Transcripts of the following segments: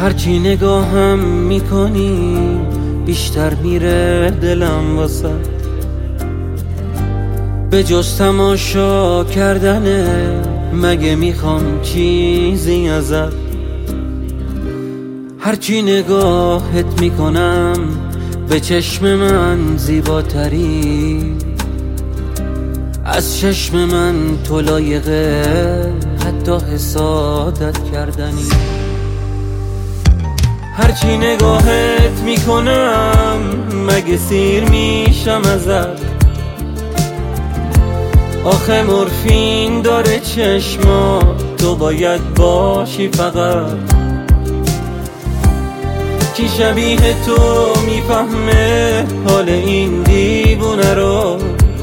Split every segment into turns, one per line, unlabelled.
هرچی نگاهم میکنی بیشتر میره دلم واسه به جز تماشا کردنه. مگه میخوام چیزی ازت؟ هرچی نگاهت میکنم به چشم من زیباتری. از چشم من تو لایقه حتی حسادت کردنی. هرچی نگاهت میکنم مگه سیر میشم ازت؟ آخه مورفین داره چشما، تو باید باشی فقط. کی شبیه تو میفهمه حال این دیوونه رو؟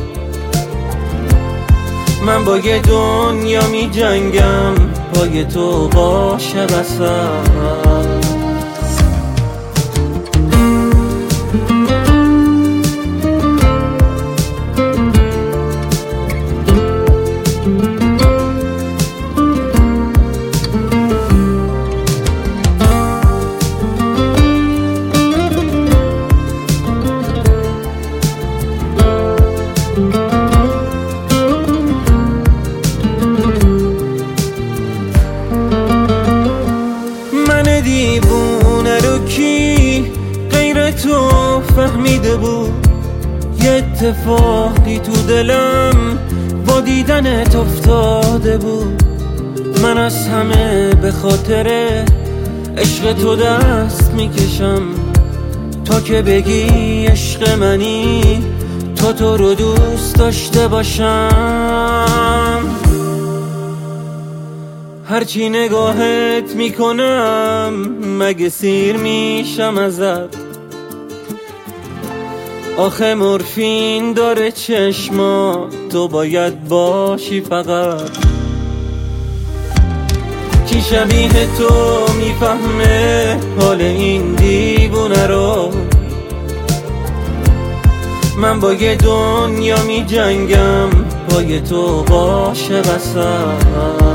من با یه دنیا می جنگم پای تو باشه بسم. دیوونه رو کی غیر تو فهمیده بود؟ یه اتفاقی تو دلم با دیدنت افتاده بود. من از همه به خاطر عشق تو دست میکشم تا که بگی عشق منی، تو رو دوست داشته باشم. هرچی نگاهت میکنم مگه سیر میشم ازت؟ آخه مورفین داره چشما، تو باید باشی فقط. کی شبیه تو میفهمه حال این دیوونه رو؟ من با یه دنیا میجنگم پای تو باشه بسم.